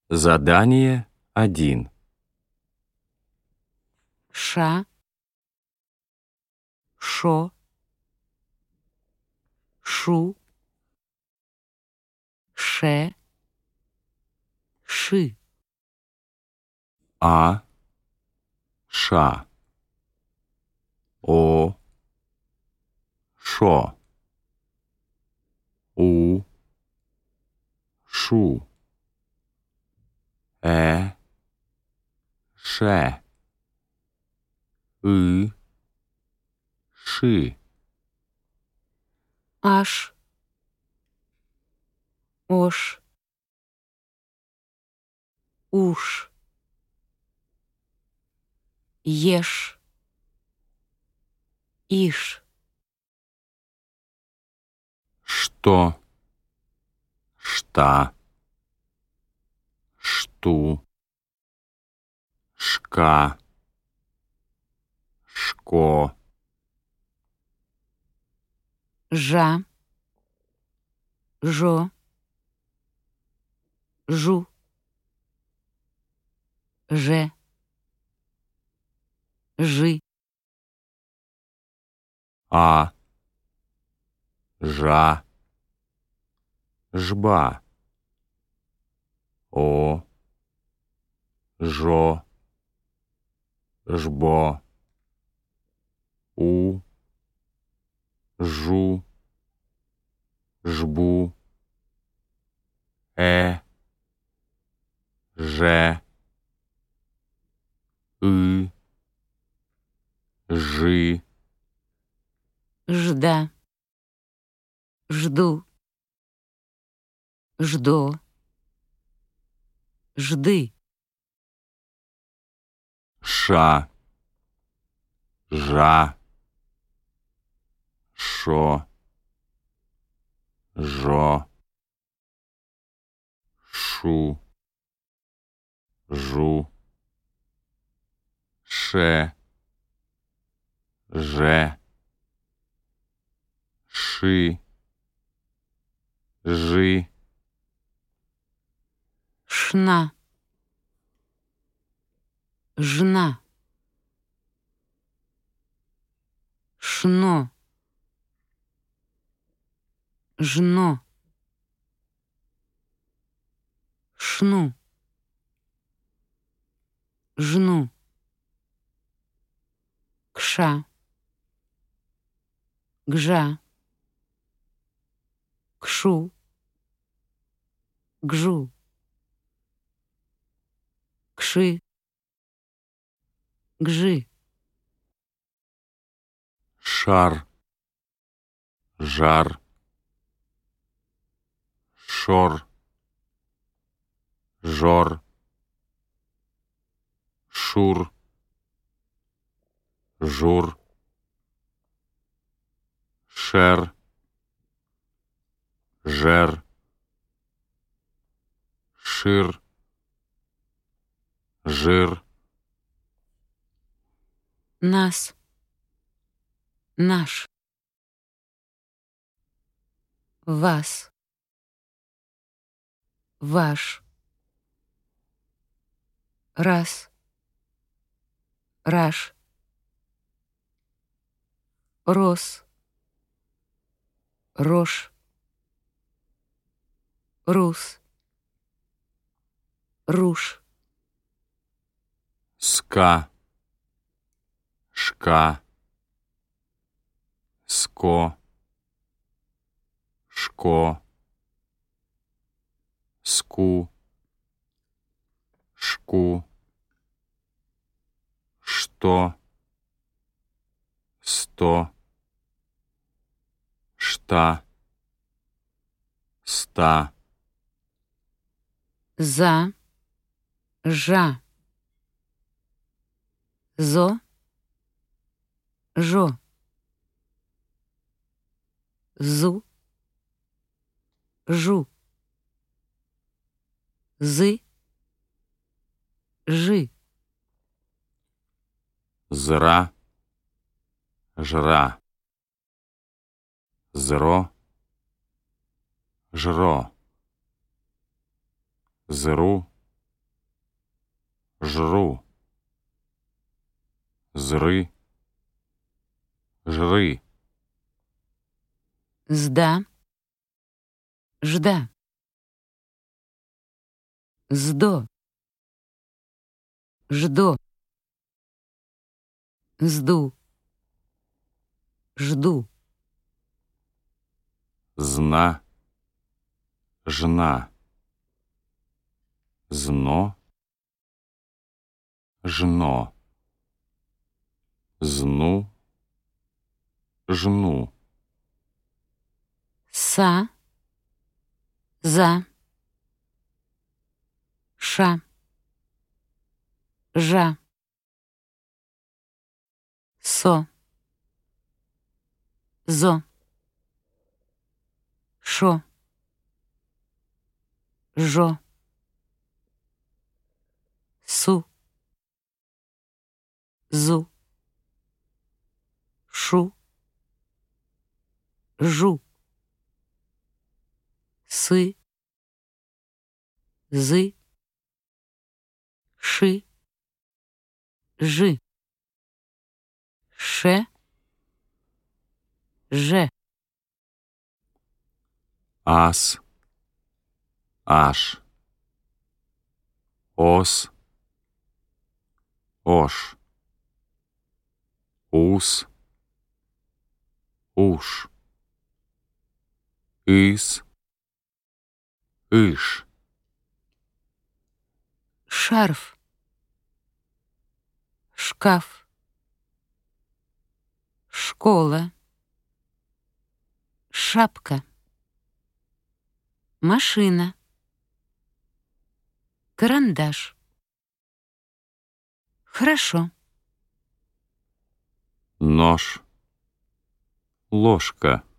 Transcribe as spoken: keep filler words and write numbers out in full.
Задание один. ша, шо, шу, ше, ши. А, ша. О, шо. У, шу. Э, ше. И, ши. Аш, ош, уш, еш, иш. Что, шта, шту, шка, шко. Жа, жо, жу, же, жи. А, жа, жба. О, жо, жбо. У, жу, жбу. Э, же, и, жи. Жда, жду, ждо, жды. Ша, жа, шо, жо, шу, жу, ше, же, ши, жи. Шна, жна, шно, жно, шну, жну. Кша, гжа, кшу, гжу, кши, гжи. Шар, жар, шор, жор, шур, жур, шер, жер, шир, жир. Нас, наш. Вас, ваш. Раз, раш. Рос, рожь. Рус, руш. Ска, шка, ско, шко, ску, шку, что, сто, шта, ста. За, жа. Зо, жо. Зу, жу. Зы, жи. Зра, жра. Зро, жро. Зру, жру, зры, жры, Зда. Жда. Здо. Ждо. Зду. Жду. зна, жна, зно, жно, зну, жну, Са. За. Ша. Жа. Со. Зо. Шо. Жо. Су. Зу. Шу. Жу. Сы. Зы. Ши. Жи. Ше. Же. ас, аш, ос, ош, ус, уш, ис, иш, Шарф. Шкаф. Школа. Шапка. Машина. Карандаш. Хорошо. нож, ложка,